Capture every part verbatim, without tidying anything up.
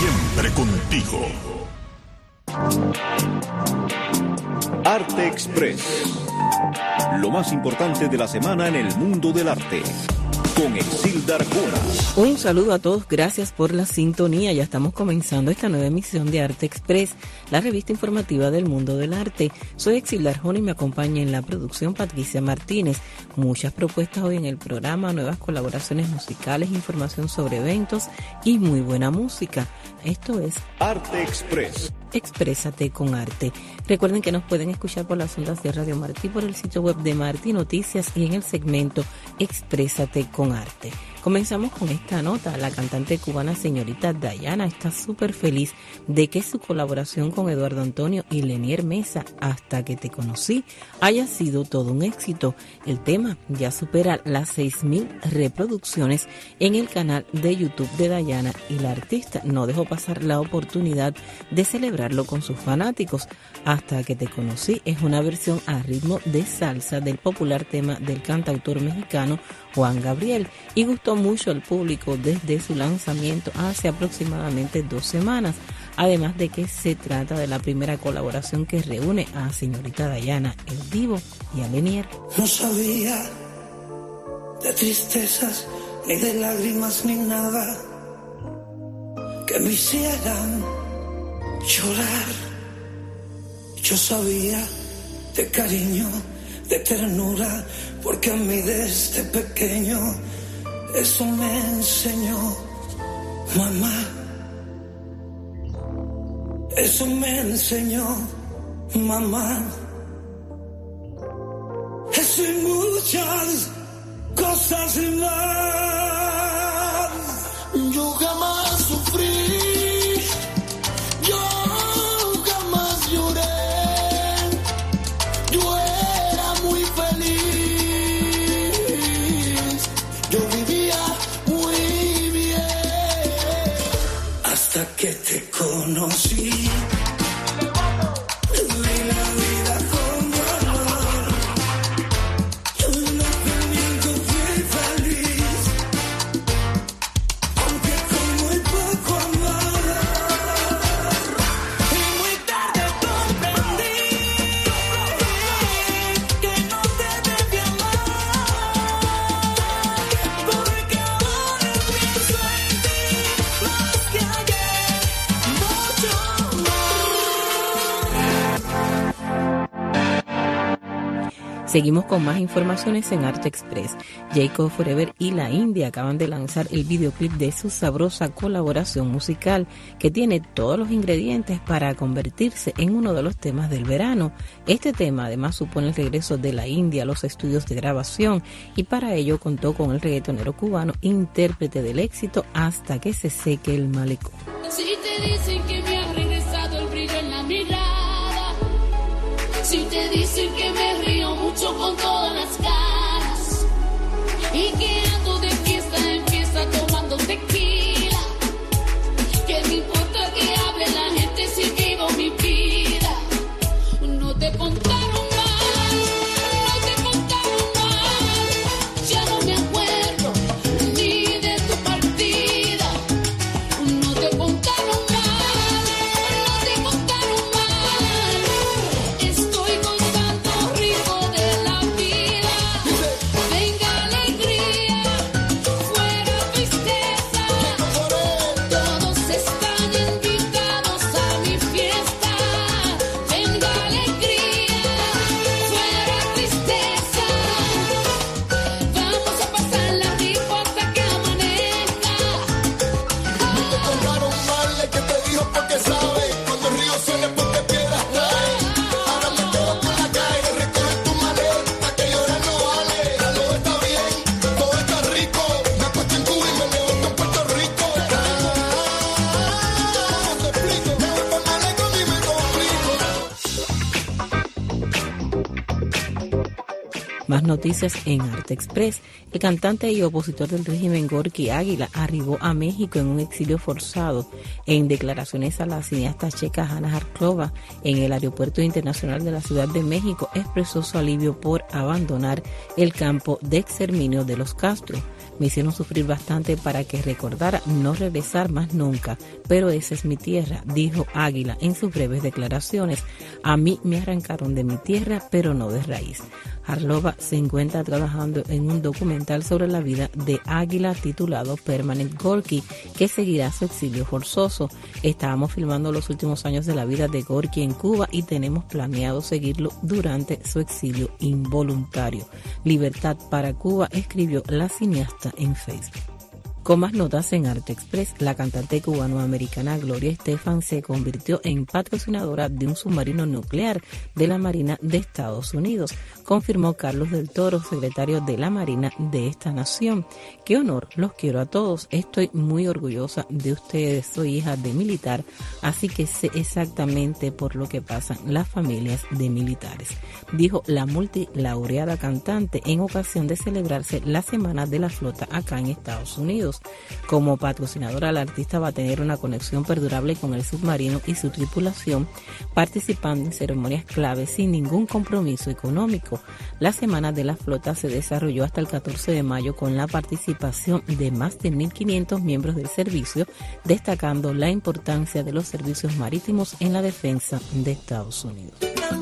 Siempre contigo. Arte Express. Lo más importante de la semana en el mundo del arte. Con Exilda Arjona. Un saludo a todos, gracias por la sintonía. Ya estamos comenzando esta nueva emisión de Arte Express, la revista informativa del mundo del arte. Soy Exilda Arjona y me acompaña en la producción Patricia Martínez. Muchas propuestas hoy en el programa, nuevas colaboraciones musicales, información sobre eventos y muy buena música. Esto es Arte Express. Exprésate con arte. Recuerden que nos pueden escuchar por las ondas de Radio Martí, por el sitio web de Martí Noticias y en el segmento Exprésate con arte. Comenzamos con esta nota. La cantante cubana señorita Dayana está súper feliz de que su colaboración con Eduardo Antonio y Lenier Mesa, Hasta que te conocí, haya sido todo un éxito. El tema ya supera las seis mil reproducciones en el canal de YouTube de Dayana y la artista no dejó pasar la oportunidad de celebrarlo con sus fanáticos. Hasta que te conocí es una versión a ritmo de salsa del popular tema del cantautor mexicano Juan Gabriel y gustó mucho al público desde su lanzamiento hace aproximadamente dos semanas, además de que se trata de la primera colaboración que reúne a señorita Dayana en vivo y a Lenier. No sabía de tristezas, ni de lágrimas, ni nada que me hicieran llorar. Yo sabía de cariño, de ternura, porque a mí desde pequeño eso me enseñó mamá. Eso me enseñó mamá. Eso y muchas cosas más. Yo jamás sufrí. Yo jamás lloré. Yo era muy feliz. Yo vivía muy bien. Hasta que te conocí. Seguimos con más informaciones en Arte Express. Jacob Forever y La India acaban de lanzar el videoclip de su sabrosa colaboración musical que tiene todos los ingredientes para convertirse en uno de los temas del verano. Este tema además supone el regreso de La India a los estudios de grabación y para ello contó con el reggaetonero cubano, intérprete del éxito Hasta que se seque el malecón. Si te dicen que me ha regresado el brillo en la mirada, si te dicen que me río mucho con todas las caras y que ando de fiesta en fiesta tomando tequila, ¿qué me importa que hable la gente si vivo mi vida? No te contaron mal, no te contaron mal, ya no me acuerdo ni de tu partida. No te contaron mal, no te contaron mal, estoy con tanto ritmo. Más noticias en Arte Express. El cantante y opositor del régimen Gorky Águila arribó a México en un exilio forzado. En declaraciones a la cineasta checa Hanna Harklová en el Aeropuerto Internacional de la Ciudad de México, expresó su alivio por abandonar el campo de exterminio de los Castro. Me hicieron sufrir bastante para que recordara no regresar más nunca, pero esa es mi tierra, dijo Águila en sus breves declaraciones. A mí me arrancaron de mi tierra, pero no de raíz. Harklová se encuentra trabajando en un documental sobre la vida de Águila titulado Permanent Gorky, que seguirá su exilio forzoso. Estábamos filmando los últimos años de la vida de Gorky en Cuba y tenemos planeado seguirlo durante su exilio involuntario. Libertad para Cuba, escribió la cineasta en Facebook. Con más notas en Arte Express, la cantante cubanoamericana Gloria Estefan se convirtió en patrocinadora de un submarino nuclear de la Marina de Estados Unidos, confirmó Carlos del Toro, secretario de la Marina de esta nación. ¡Qué honor! Los quiero a todos. Estoy muy orgullosa de ustedes. Soy hija de militar, así que sé exactamente por lo que pasan las familias de militares, dijo la multilaureada cantante en ocasión de celebrarse la Semana de la Flota acá en Estados Unidos. Como patrocinadora, la artista va a tener una conexión perdurable con el submarino y su tripulación, participando en ceremonias claves sin ningún compromiso económico. La Semana de la Flota se desarrolló hasta el catorce de mayo con la participación de más de mil quinientos miembros del servicio, destacando la importancia de los servicios marítimos en la defensa de Estados Unidos.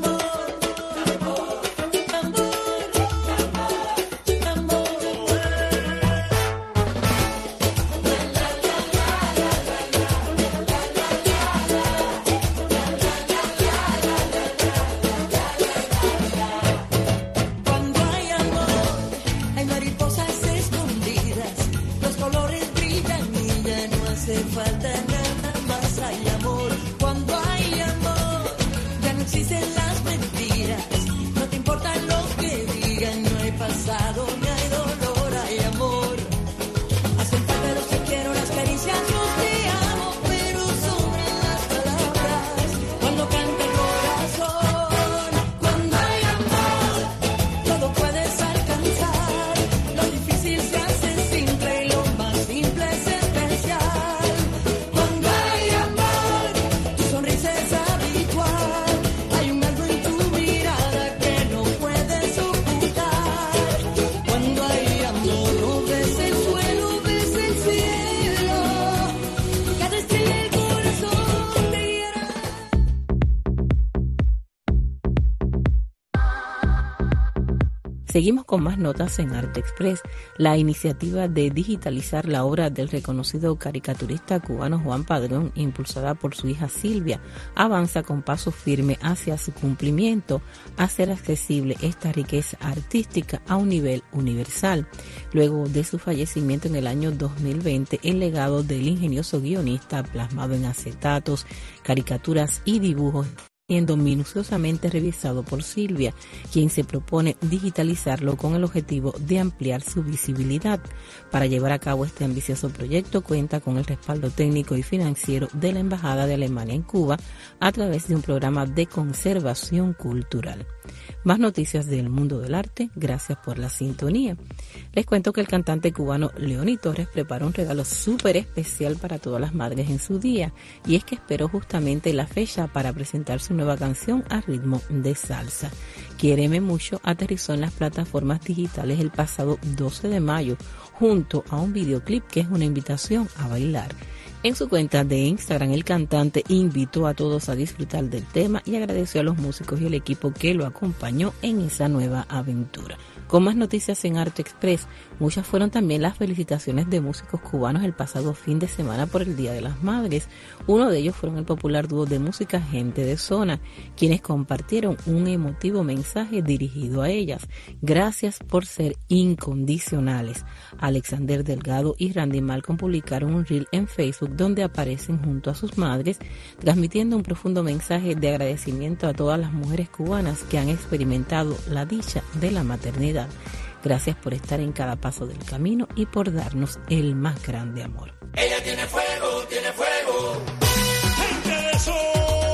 Seguimos con más notas en Arte Express. La iniciativa de digitalizar la obra del reconocido caricaturista cubano Juan Padrón, impulsada por su hija Silvia, avanza con paso firme hacia su cumplimiento, hacer accesible esta riqueza artística a un nivel universal. Luego de su fallecimiento en el año dos mil veinte, el legado del ingenioso guionista, plasmado en acetatos, caricaturas y dibujos, siendo minuciosamente revisado por Silvia, quien se propone digitalizarlo con el objetivo de ampliar su visibilidad. Para llevar a cabo este ambicioso proyecto cuenta con el respaldo técnico y financiero de la Embajada de Alemania en Cuba a través de un programa de conservación cultural. Más noticias del mundo del arte, gracias por la sintonía. Les cuento que el cantante cubano Leoni Torres preparó un regalo súper especial para todas las madres en su día, y es que esperó justamente la fecha para presentar su nueva canción a ritmo de salsa. Quiéreme mucho aterrizó en las plataformas digitales el pasado doce de mayo, junto a un videoclip que es una invitación a bailar. En su cuenta de Instagram, el cantante invitó a todos a disfrutar del tema y agradeció a los músicos y el equipo que lo acompañó en esa nueva aventura. Con más noticias en Arte Express, muchas fueron también las felicitaciones de músicos cubanos el pasado fin de semana por el Día de las Madres. Uno de ellos fueron el popular dúo de música Gente de Zona, quienes compartieron un emotivo mensaje dirigido a ellas. Gracias por ser incondicionales. Alexander Delgado y Randy Malcolm publicaron un reel en Facebook donde aparecen junto a sus madres, transmitiendo un profundo mensaje de agradecimiento a todas las mujeres cubanas que han experimentado la dicha de la maternidad. Gracias por estar en cada paso del camino y por darnos el más grande amor. Ella tiene fuego, tiene fuego. Gente de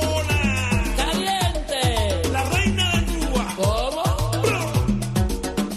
Zona. ¡Caliente! La reina de Cuba. ¿Cómo?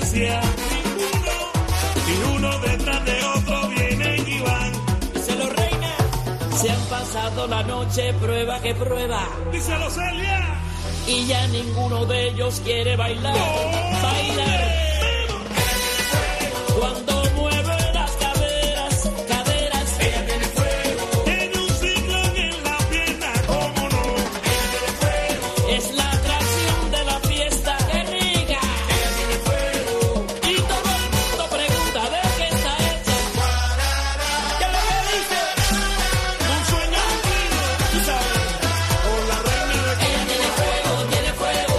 competencia, ninguno, y uno detrás de otro vienen y van. Díselo, reina, se han pasado la noche prueba que prueba. Díselo, Celia. Y ya ninguno de ellos quiere bailar, ¡Oh! bailar. Cuando mueve las caderas, caderas, ella tiene fuego. Tiene un ciclón en la pierna, cómo no. Ella tiene fuego. es la atracción de la fiesta. ¡Qué rica! Ella tiene fuego. Y todo el mundo pregunta de qué está hecha. ¿Qué es lo que dice? Un sueño cumplido, tú sabes. Con la reina de Ella tiene fuego, tiene fuego.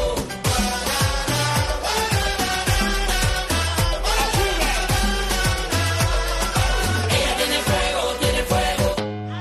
Ella tiene fuego, tiene fuego.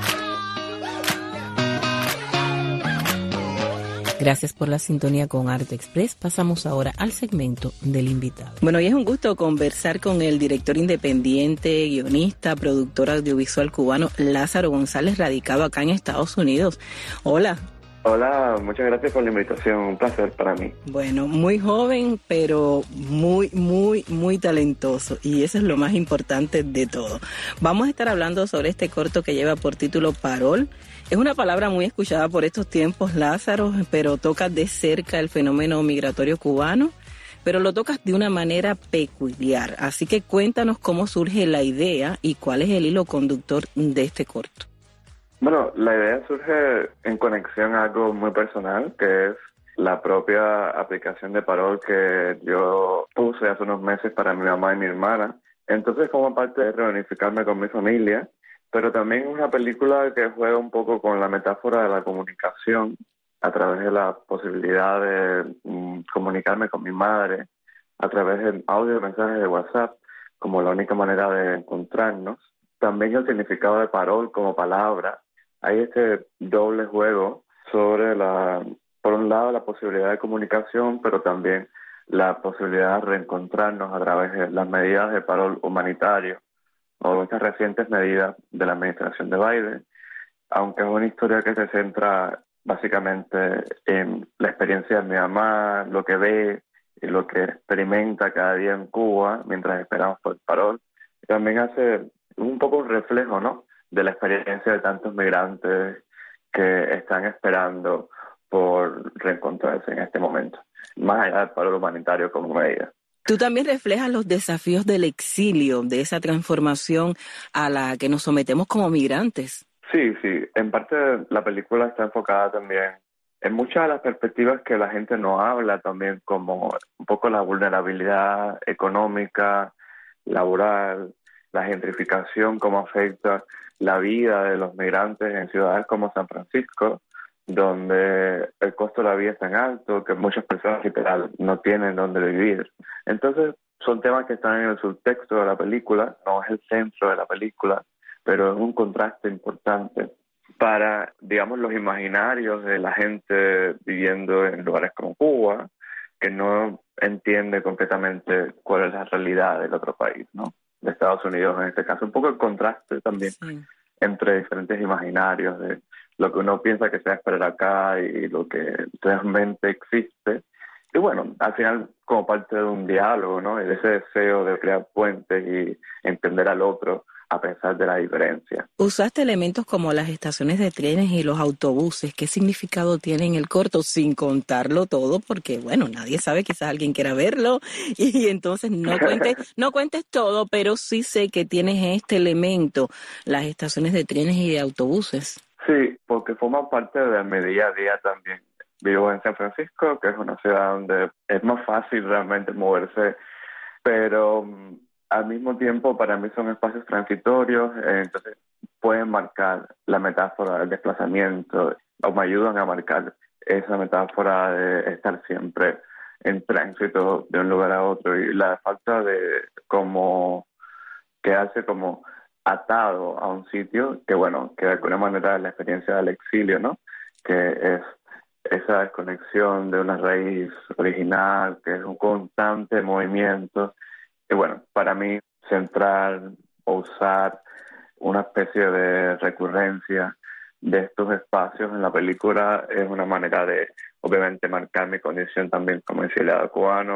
Gracias por la sintonía con Arte Express. Pasamos ahora al segmento del invitado. Bueno, y es un gusto conversar con el director independiente, guionista, productor audiovisual cubano Lázaro González, radicado acá en Estados Unidos. Hola. Hola, muchas gracias por la invitación, un placer para mí. Bueno, muy joven, pero muy, muy, muy talentoso, y eso es lo más importante de todo. Vamos a estar hablando sobre este corto que lleva por título Parol. Es una palabra muy escuchada por estos tiempos, Lázaro, pero tocas de cerca el fenómeno migratorio cubano, pero lo tocas de una manera peculiar. Así que cuéntanos cómo surge la idea y cuál es el hilo conductor de este corto. Bueno, la idea surge en conexión a algo muy personal, que es la propia aplicación de Parol que yo puse hace unos meses para mi mamá y mi hermana. Entonces, como parte de reunificarme con mi familia, pero también es una película que juega un poco con la metáfora de la comunicación a través de la posibilidad de mm, comunicarme con mi madre a través de audio mensajes de WhatsApp como la única manera de encontrarnos. También el significado de Parol como palabra. Hay este doble juego sobre la, por un lado, la posibilidad de comunicación, pero también la posibilidad de reencontrarnos a través de las medidas de parol humanitario o estas recientes medidas de la administración de Biden, aunque es una historia que se centra básicamente en la experiencia de mi mamá, lo que ve y lo que experimenta cada día en Cuba mientras esperamos por el parol. También hace un poco un reflejo, ¿no?, de la experiencia de tantos migrantes que están esperando por reencontrarse en este momento, más allá del paro humanitario como medida. Tú también reflejas los desafíos del exilio, de esa transformación a la que nos sometemos como migrantes. Sí, sí. En parte la película está enfocada también en muchas de las perspectivas que la gente no habla también, como un poco la vulnerabilidad económica, laboral, la gentrificación, cómo afecta la vida de los migrantes en ciudades como San Francisco, donde el costo de la vida es tan alto que muchas personas literal no tienen dónde vivir. Entonces son temas que están en el subtexto de la película, no es el centro de la película, pero es un contraste importante para, digamos, los imaginarios de la gente viviendo en lugares como Cuba, que no entiende completamente cuál es la realidad del otro país, ¿no?, de Estados Unidos en este caso. Un poco el contraste también sí. entre diferentes imaginarios de lo que uno piensa que se va a esperar acá y lo que realmente existe. Y bueno, al final como parte de un diálogo, ¿no?, y de ese deseo de crear puentes y entender al otro a pesar de la diferencia. Usaste elementos como las estaciones de trenes y los autobuses. ¿Qué significado tiene en el corto? Sin contarlo todo, porque bueno, nadie sabe, quizás alguien quiera verlo, y entonces no cuentes, no cuentes todo, pero sí sé que tienes este elemento, las estaciones de trenes y de autobuses. Sí, porque forma parte de mi día a día también. Vivo en San Francisco, que es una ciudad donde es más fácil realmente moverse, pero al mismo tiempo para mí son espacios transitorios, eh, entonces pueden marcar la metáfora del desplazamiento o me ayudan a marcar esa metáfora de estar siempre en tránsito de un lugar a otro y la falta de como quedarse como atado a un sitio que bueno, que de alguna manera es la experiencia del exilio, ¿no?, que es esa desconexión de una raíz original, que es un constante movimiento. Y bueno, para mí centrar o usar una especie de recurrencia de estos espacios en la película es una manera de, obviamente, marcar mi condición también como exiliado cubano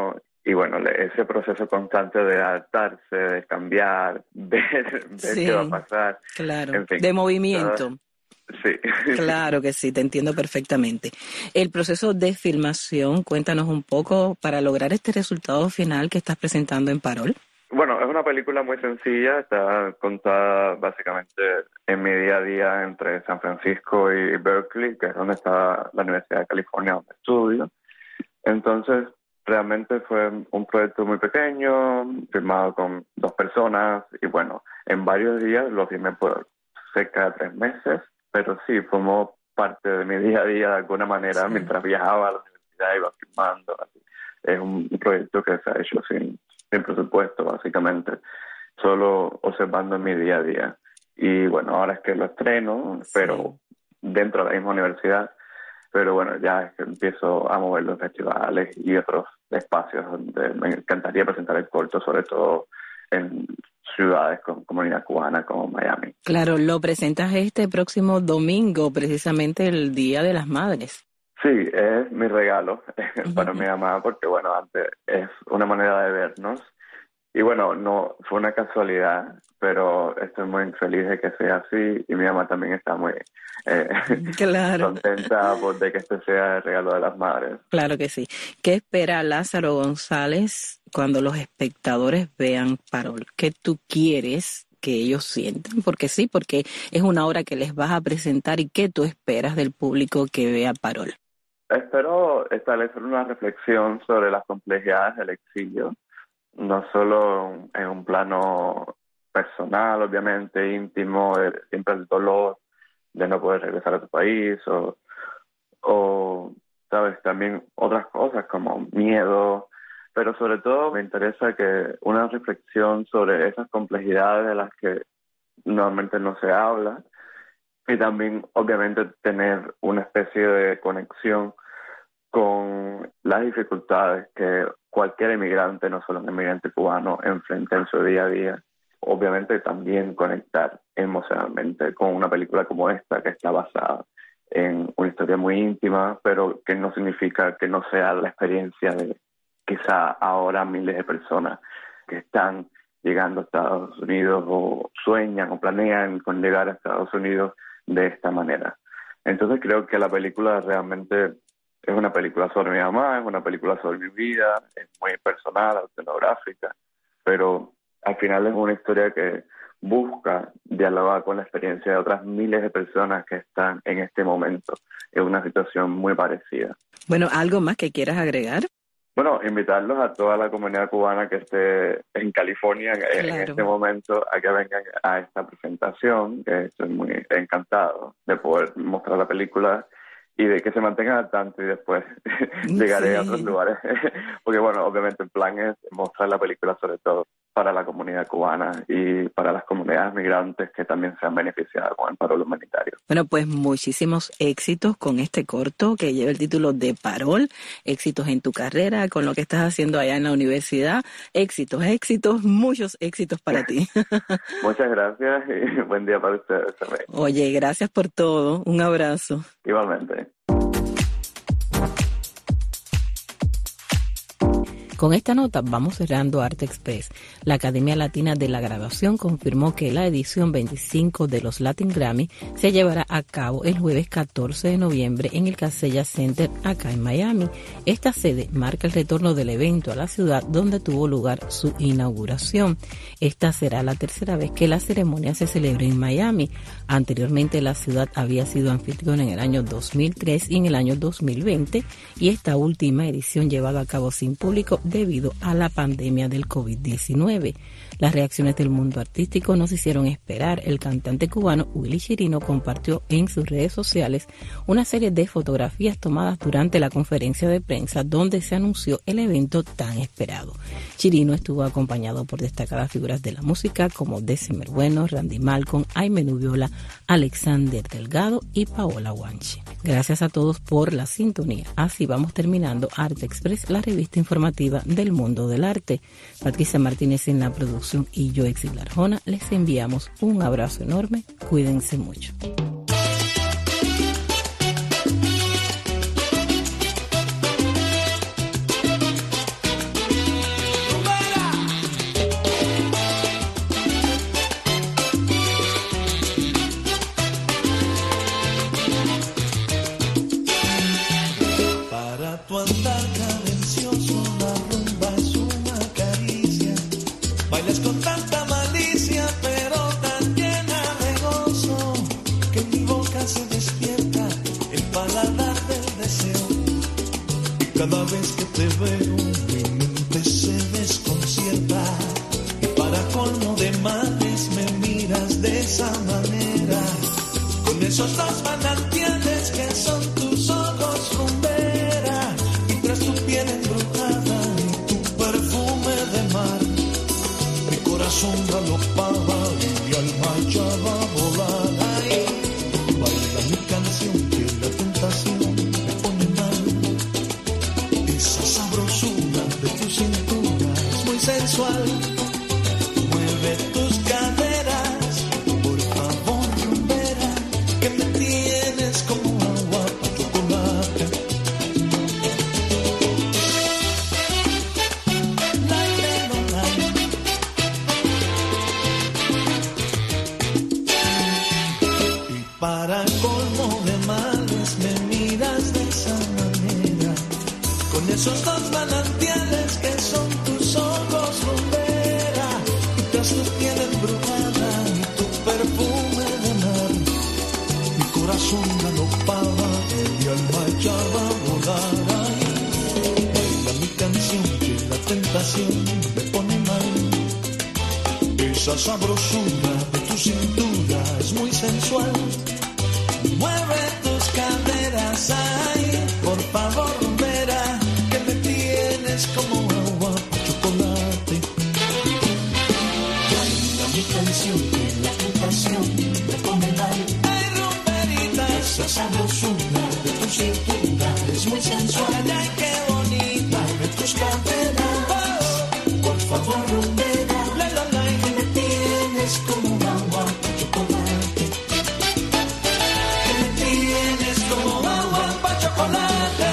y bueno, le- ese proceso constante de adaptarse, de cambiar, ver, ver Sí. qué va a pasar. Claro, En fin, de movimiento. Sí. Claro que sí, te entiendo perfectamente. El proceso de filmación, cuéntanos un poco para lograr este resultado final que estás presentando en Parol. Bueno, es una película muy sencilla, está contada básicamente en mi día a día entre San Francisco y Berkeley, que es donde está la Universidad de California donde estudio. Entonces, realmente fue un proyecto muy pequeño, filmado con dos personas, y bueno, en varios días lo filmé por cerca de tres meses, pero sí, formó parte de mi día a día de alguna manera, Sí. mientras viajaba a la universidad, iba filmando. Así. Es un proyecto que se ha hecho sin, sin presupuesto, básicamente, solo observando mi día a día. Y bueno, ahora es que lo estreno, pero dentro de la misma universidad, pero bueno, ya es que empiezo a moverlo en festivales y otros espacios donde me encantaría presentar el corto, sobre todo en ciudades con comunidad cubana como Miami. Claro, lo presentas este próximo domingo, precisamente el Día de las Madres. Sí, es mi regalo para Ujú. mi mamá porque, bueno, antes es una manera de vernos. Y bueno, no fue una casualidad, pero estoy muy feliz de que sea así y mi mamá también está muy eh, Claro, contenta por de que este sea el regalo de las madres. claro que sí. ¿Qué espera Lázaro González cuando los espectadores vean Parol? ¿Qué tú quieres que ellos sientan? Porque sí, porque es una obra que les vas a presentar y ¿qué tú esperas del público que vea Parol? Espero establecer una reflexión sobre las complejidades del exilio, no solo en un plano personal, obviamente, íntimo, de siempre el dolor de no poder regresar a tu país, o, o sabes, también otras cosas como miedo, pero sobre todo me interesa que una reflexión sobre esas complejidades de las que normalmente no se habla, y también obviamente tener una especie de conexión con las dificultades que cualquier inmigrante, no solo un inmigrante cubano, enfrenta en su día a día. Obviamente también conectar emocionalmente con una película como esta, que está basada en una historia muy íntima, pero que no significa que no sea la experiencia de quizá ahora miles de personas que están llegando a Estados Unidos o sueñan o planean con llegar a Estados Unidos de esta manera. Entonces creo que la película realmente es una película sobre mi mamá, es una película sobre mi vida, es muy personal, autobiográfica, pero al final es una historia que busca dialogar con la experiencia de otras miles de personas que están en este momento en una situación muy parecida. Bueno, ¿algo más que quieras agregar? Bueno, invitarlos a toda la comunidad cubana que esté en California en, Claro. en este momento a que vengan a esta presentación, que estoy muy encantado de poder mostrar la película y de que se mantengan al tanto y después llegaré Sí. a otros lugares. Porque bueno, obviamente el plan es mostrar la película sobre todo para la comunidad cubana y para las comunidades migrantes que también se han beneficiado con el paro humanitario. Bueno, pues muchísimos éxitos con este corto que lleva el título de Parol, éxitos en tu carrera, con lo que estás haciendo allá en la universidad, éxitos, éxitos, muchos éxitos para ti. Muchas gracias y buen día para ustedes también. Oye, gracias por todo, un abrazo. Igualmente. Con esta nota vamos cerrando Arte Express. La Academia Latina de la Grabación confirmó que la edición veinticinco de los Latin Grammy se llevará a cabo el jueves catorce de noviembre en el Casella Center acá en Miami. Esta sede marca el retorno del evento a la ciudad donde tuvo lugar su inauguración. Esta será la tercera vez que la ceremonia se celebre en Miami. Anteriormente la ciudad había sido anfitriona en el año dos mil tres y en el año dos mil veinte y esta última edición llevada a cabo sin público debido a la pandemia del COVID diecinueve. Las reacciones del mundo artístico nos hicieron esperar. El cantante cubano Willy Chirino compartió en sus redes sociales una serie de fotografías tomadas durante la conferencia de prensa donde se anunció el evento tan esperado. Chirino estuvo acompañado por destacadas figuras de la música como Decimer Bueno, Randy Malcolm, Aimee Nubiola, Alexander Delgado y Paola Guanche. Gracias a todos por la sintonía. Así vamos terminando Arte Express, la revista informativa del mundo del arte. Patricia Martínez en la producción y yo, Exil Arjona, les enviamos un abrazo enorme. Cuídense mucho. Para tu andar cadencioso la rumba es una caricia. Bailas con tanta malicia pero tan llena de gozo que en mi boca se despierta el paladar del deseo. Y cada vez que te veo mi mente se desconcierta. Y para colmo de males me miras de esa manera, con esos dos manantiales que son tus ojos rumbera, y tras tu piel embrujada y tu perfume de mar, mi corazón galopaba y mi alma ya va a volar. Ay, baila mi canción que la tentación me pone mal. Esa sabrosura de tu cintura es muy sensual. Mueve tus caderas, por favor rumbera, que me tienes como agua pa' chocolate. La crema, y para colmo de males me miras de esa manera, con esos dos manantiales que son tus ojos rumbera, y tras tu piel embrujada y tu perfume de mar, mi corazón galopaba y mi alma ya va a volar. Ay, baila mi canción que la tentación me pone mal. Esa sabrosura de tu cintura es muy sensual. Mueve tus caderas, ay, por favor rumbera, que me tienes como agua pa' chocolate. Baila mi canción que la tentación me pone mal. Ay, rumberita, esa sabrosura de tu cintura es muy sensual. Ay, qué bonita, mueve tus caderas, oh, por favor rumbera, la la la, que me tienes como agua pa' chocolate. Que me tienes como agua pa' chocolate.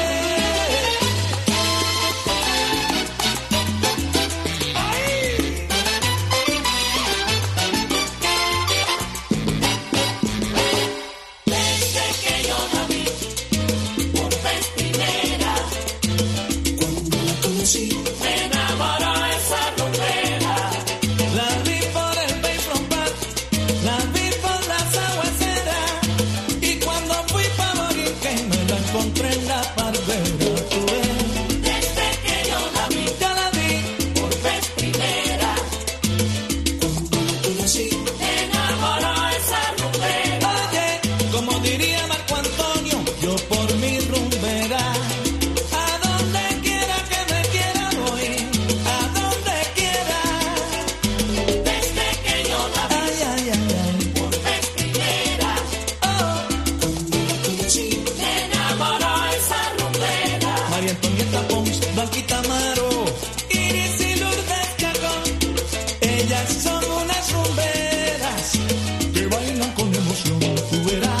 Desde que yo la vi por vez primera, Cuando la conocí, me enamoró esa rumbera. la vi por el Bayfront Park, la vi por las aguaceras, y cuando fui pa' morir que me la encontré en la barbera. Tú ves, Desde que yo la vi ya la vi, por vez primera, cuando la conocí. me enamoró esa rumbera. Oye, como diría Marco Antonio, yo por mi rumbera, a donde quiera que me quiera voy, a donde quiera. Desde que yo la vi Ay, ay, ay, ay, por vez primera, oh, cuando la conocí. me enamoró esa rumbera. María Antonieta Pons, Blanquita Amaro, Iris y Lourdes Chacón, ellas son unas rumberas que bailan con emoción, tú verás.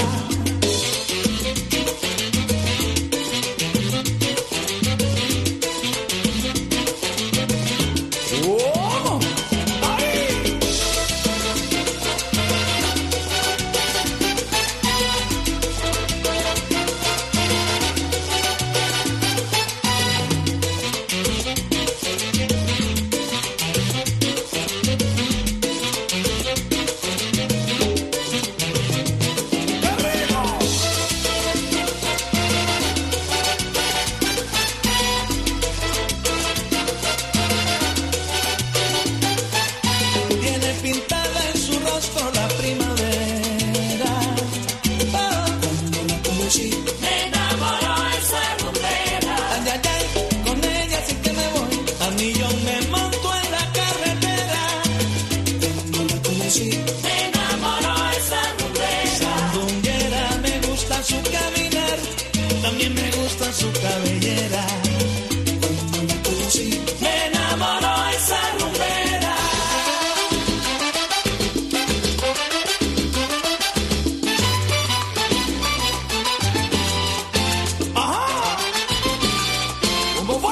¡Oh! ¡Ay! Tiene pintada en su rostro la primavera. Oh, cuando la conocí. Me enamoró esa rumbera. Ay, ay, ay, con ella sí que me voy. A millón me monto en la carretera. Cuando la conocí. Me enamoró esa rumbera. Sandunguera, me gusta su caminar. También me gusta su cabellera. Cuando la conocí. Me enamoró esa rumbera. ¡Ajá! ¿Cómo fue?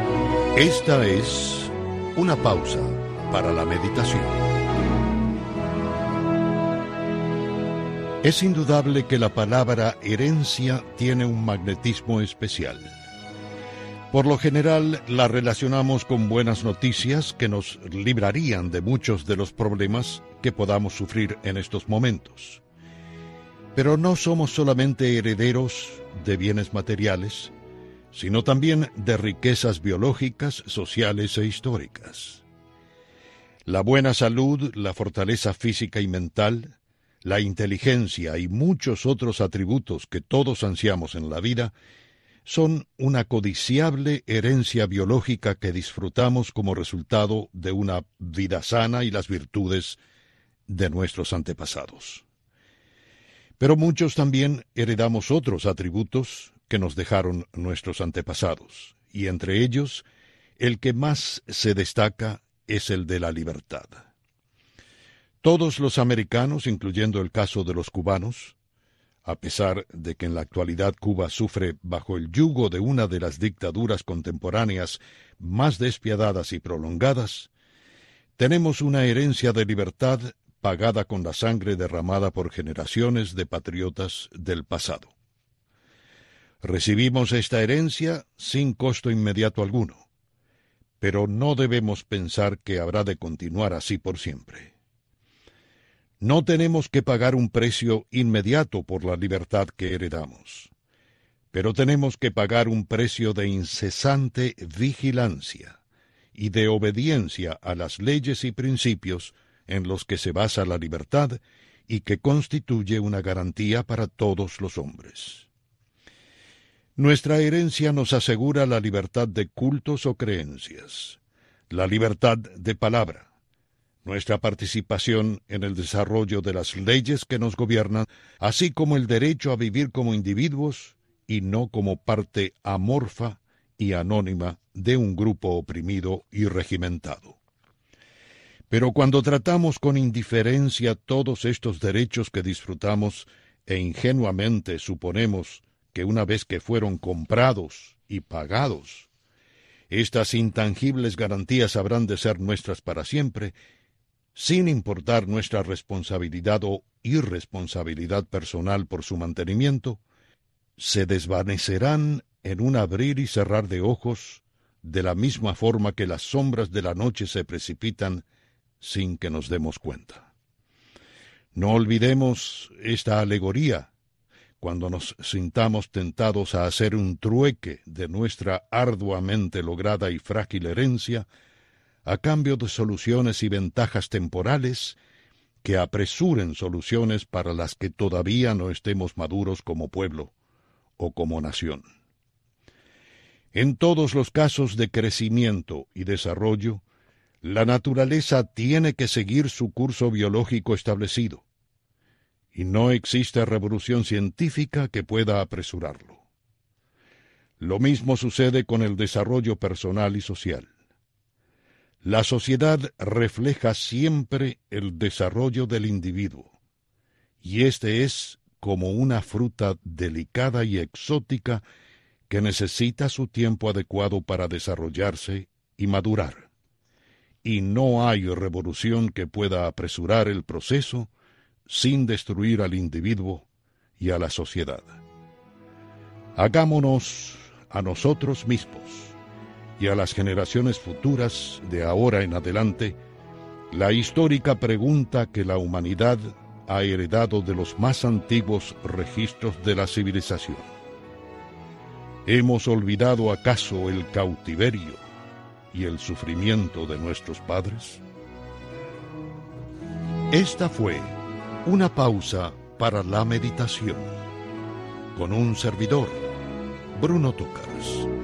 Esta es una pausa para la meditación. Es indudable que la palabra herencia tiene un magnetismo especial. Por lo general, la relacionamos con buenas noticias que nos librarían de muchos de los problemas que podamos sufrir en estos momentos. Pero no somos solamente herederos de bienes materiales, sino también de riquezas biológicas, sociales e históricas. La buena salud, la fortaleza física y mental, la inteligencia y muchos otros atributos que todos ansiamos en la vida son una codiciable herencia biológica que disfrutamos como resultado de una vida sana y las virtudes de nuestros antepasados. Pero muchos también heredamos otros atributos que nos dejaron nuestros antepasados, y entre ellos, el que más se destaca es el de la libertad. Todos los americanos, incluyendo el caso de los cubanos, a pesar de que en la actualidad Cuba sufre bajo el yugo de una de las dictaduras contemporáneas más despiadadas y prolongadas, tenemos una herencia de libertad pagada con la sangre derramada por generaciones de patriotas del pasado. Recibimos esta herencia sin costo inmediato alguno, pero no debemos pensar que habrá de continuar así por siempre. No tenemos que pagar un precio inmediato por la libertad que heredamos, pero tenemos que pagar un precio de incesante vigilancia y de obediencia a las leyes y principios en los que se basa la libertad y que constituye una garantía para todos los hombres. Nuestra herencia nos asegura la libertad de cultos o creencias, la libertad de palabra, nuestra participación en el desarrollo de las leyes que nos gobiernan, así como el derecho a vivir como individuos y no como parte amorfa y anónima de un grupo oprimido y regimentado. Pero cuando tratamos con indiferencia todos estos derechos que disfrutamos e ingenuamente suponemos que una vez que fueron comprados y pagados, estas intangibles garantías habrán de ser nuestras para siempre, sin importar nuestra responsabilidad o irresponsabilidad personal por su mantenimiento, se desvanecerán en un abrir y cerrar de ojos, de la misma forma que las sombras de la noche se precipitan sin que nos demos cuenta. No olvidemos esta alegoría cuando nos sintamos tentados a hacer un trueque de nuestra arduamente lograda y frágil herencia a cambio de soluciones y ventajas temporales que apresuren soluciones para las que todavía no estemos maduros como pueblo o como nación. En todos los casos de crecimiento y desarrollo, la naturaleza tiene que seguir su curso biológico establecido, y no existe revolución científica que pueda apresurarlo. Lo mismo sucede con el desarrollo personal y social. La sociedad refleja siempre el desarrollo del individuo, y éste es como una fruta delicada y exótica que necesita su tiempo adecuado para desarrollarse y madurar. Y no hay revolución que pueda apresurar el proceso sin destruir al individuo y a la sociedad. Hagámonos a nosotros mismos y a las generaciones futuras de ahora en adelante la histórica pregunta que la humanidad ha heredado de los más antiguos registros de la civilización. ¿Hemos olvidado acaso el cautiverio y el sufrimiento de nuestros padres? Esta fue una pausa para la meditación con un servidor, Bruno Tócaras.